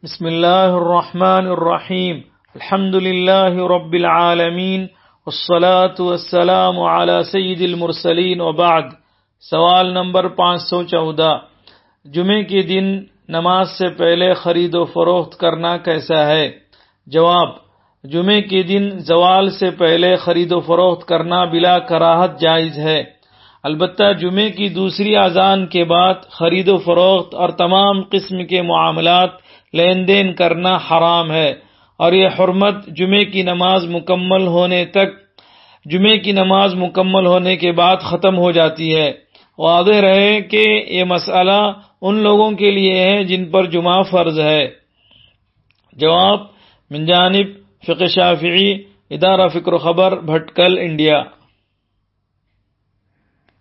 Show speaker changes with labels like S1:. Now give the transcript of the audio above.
S1: बिस्मिल्लाहिर्रहमानिर्रहीम अल्हम्दुलिल्लाहि रब्बिल आलमीन वस्सलातु वस्सलामु अला सय्यिदिल मुरसलीन व बाद। सवाल नंबर 514, जुमे के दिन नमाज से पहले खरीदो फरोख्त करना कैसा है? जवाब, जुमे के दिन ज़वाल से पहले खरीदो फरोख्त करना बिला कराहत जायज है। अलबत्ता जुमे की दूसरी अजान के बाद खरीदो फरोख्त और तमाम किस्म के मामलात लेन देन करना हराम है और यह हुर्मत जुमे की नमाज मुकम्मल होने के बाद खत्म हो जाती है। वाज़ेह रहे कि ये मसला उन लोगों के लिए है जिन पर जुमा फर्ज है। जवाब, मिन जानिब फ़िक़्ह शाफ़िई, इदारा फ़िक्र खबर, भटकल, इंडिया।